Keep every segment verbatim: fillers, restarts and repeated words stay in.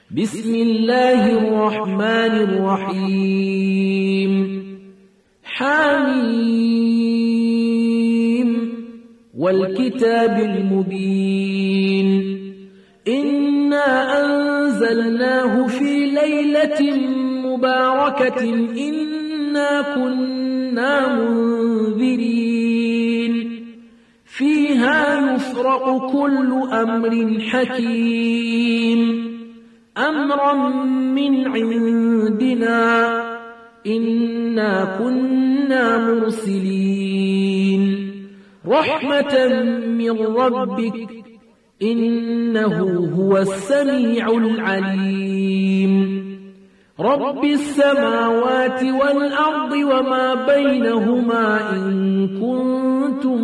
بسم الله الرحمن الرحيم حميم والكتاب المبين إنا أنزلناه في ليلة مباركة إنا كنا منذرين فيها يفرق كل أمر حكيم أمرا من عندنا إنا كنا مرسلين رحمة من ربك إنه هو السميع العليم رب السماوات والأرض وما بينهما إن كنتم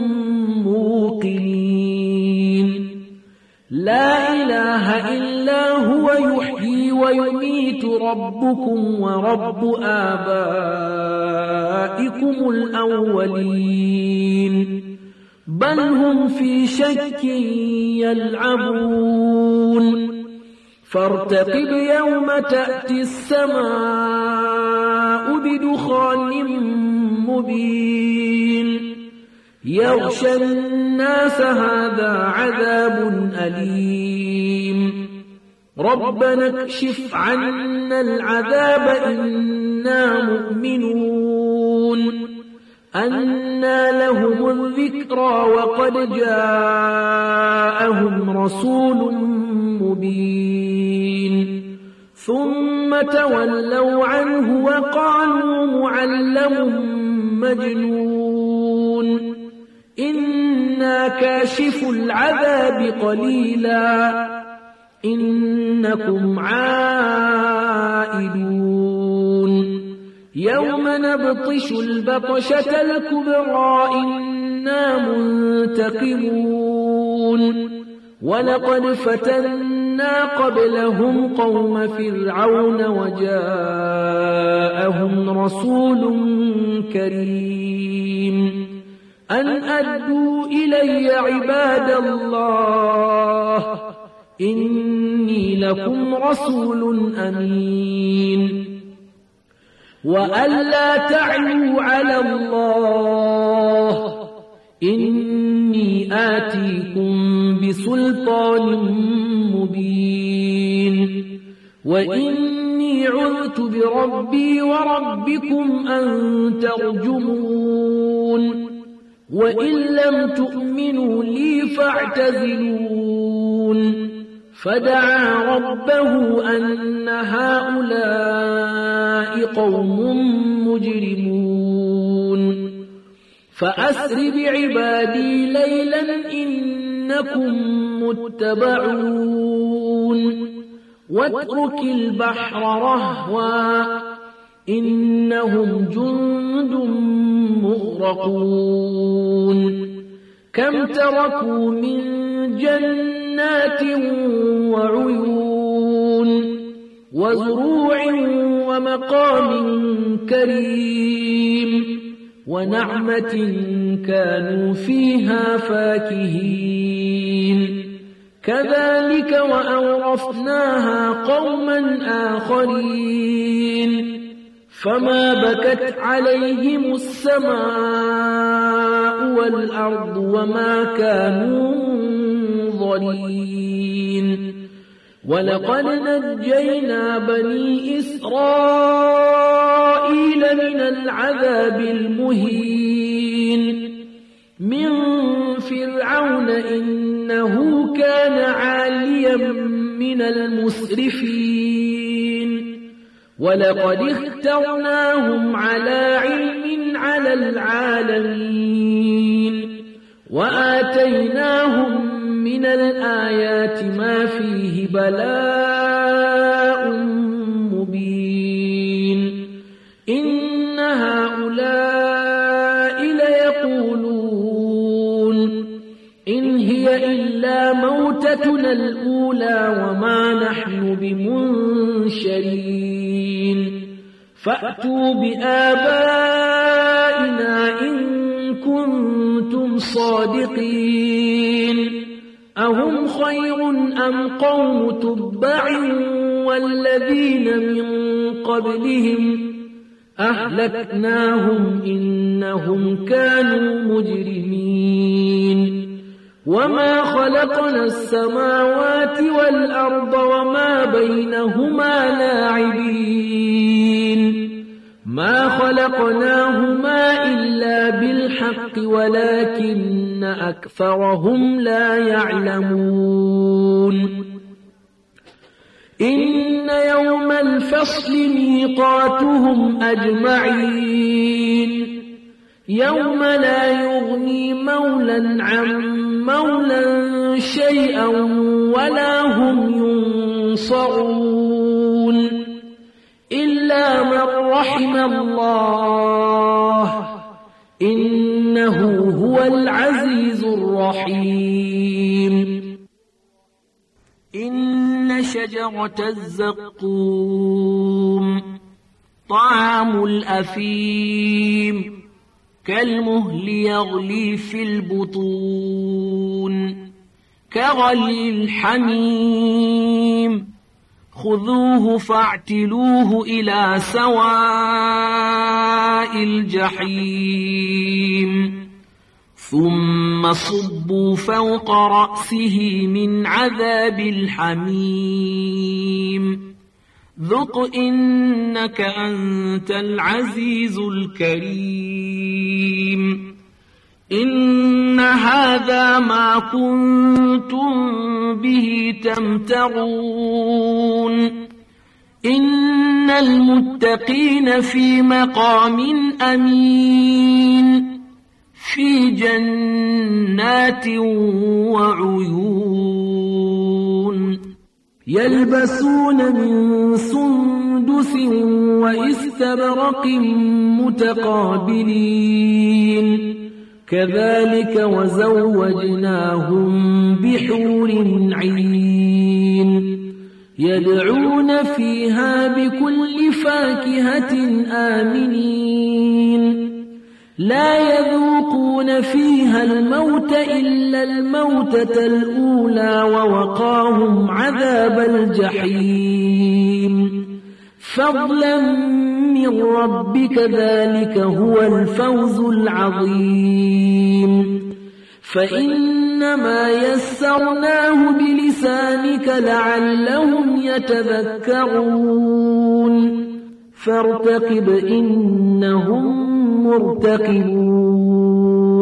موقنين لا إله إلا هو يحيي ويميت ربكم ورب آبائكم الأولين بل هم في شك يلعبون فارتقب يوم تأتي السماء بدخان مبين يغشى الناس هذا عذاب أليم ربنا اكشف عنا العذاب إنا مؤمنون أنى لهم الذكرى وقد جاءهم رسول مبين ثم تولوا عنه وقالوا معلم مجنون إنا كاشف العذاب قليلا إنكم عائدون يوم نبطش البطشة الكبرى إنا منتقمون ولقد فتنا قبلهم قوم فرعون وجاءهم رسول كريم أن أدوا إلي عباد الله إني لكم رسول أمين وأن لا تعلوا على الله إني آتيكم بسلطان مبين وإني عذت بربي وربكم أن ترجمون وإن لم تؤمنوا لي فاعتزلون فدعا ربه أن هؤلاء قوم مجرمون فأسر بعبادي ليلا إنكم متبعون واترك البحر رهوا إنهم جند مغرقون كم تركوا من جنات وعيون وزروع ومقام كريم ونعمة كانوا فيها فاكهين كذلك وأورثناها قوما آخرين فما بكت عليهم السماء والأرض وما كانوا منظرين ولقد نجينا بني إسرائيل من العذاب المهين من فرعون إنه كان عاليا من المسرفين ولقد اخترناهم على علم على العالمين وآتيناهم من الآيات ما فيه بلاء مبين إن هؤلاء ليقولون إن هي إلا موتتنا الأولى وما نحن بمنشرين فأتوا بآبائنا إن كنتم صادقين أهم خير أم قوم تبع والذين من قبلهم أهلكناهم إنهم كانوا مجرمين وما خلقنا السماوات والأرض وما بينهما لاعبين ما خلقناهما إلا بالحق ولكن أكثرهم لا يعلمون إن يوم الفصل ميقاتهم أجمعين يوم لا يغني مولا عن مولا شيئا ولا هم ينصرون إلا من رحم الله إنه هو العزيز الرحيم إن شجرة الزقوم طعام الأثيم كالمهل يغلي في البطون كغلي الحميم خذوه فاعتلوه إلى سواء الجحيم ثم صبوا فوق رأسه من عذاب الحميم ذق إنك أنت العزيز الكريم إن هذا ما كنتم به تمترون إن المتقين في مقام أمين في جنات وعيون يلبسون من سندس وإستبرق متقابلين كذلك وزوجناهم بحور عين يدعون فيها بكل فاكهة آمنين لا يذوقون فيها الموت إلا الموتة الأولى ووقاهم عذاب الجحيم فضلا من ربك ذلك هو الفوز العظيم فإنما يسرناه بلسانك لعلهم يتذكرون فارتقب إنهم مرتقبون